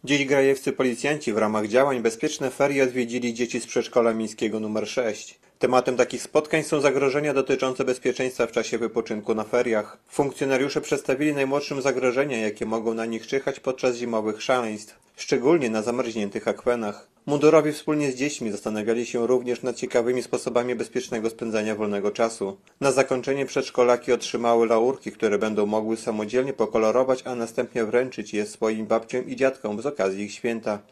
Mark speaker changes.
Speaker 1: Dziś grajewscy policjanci w ramach działań Bezpieczne Ferie odwiedzili dzieci z przedszkola miejskiego nr 6. Tematem takich spotkań są zagrożenia dotyczące bezpieczeństwa w czasie wypoczynku na feriach. Funkcjonariusze przedstawili najmłodszym zagrożenia, jakie mogą na nich czyhać podczas zimowych szaleństw, szczególnie na zamarzniętych akwenach. Mundurowi wspólnie z dziećmi zastanawiali się również nad ciekawymi sposobami bezpiecznego spędzania wolnego czasu. Na zakończenie przedszkolaki otrzymały laurki, które będą mogły samodzielnie pokolorować, a następnie wręczyć je swoim babciom i dziadkom z okazji ich święta.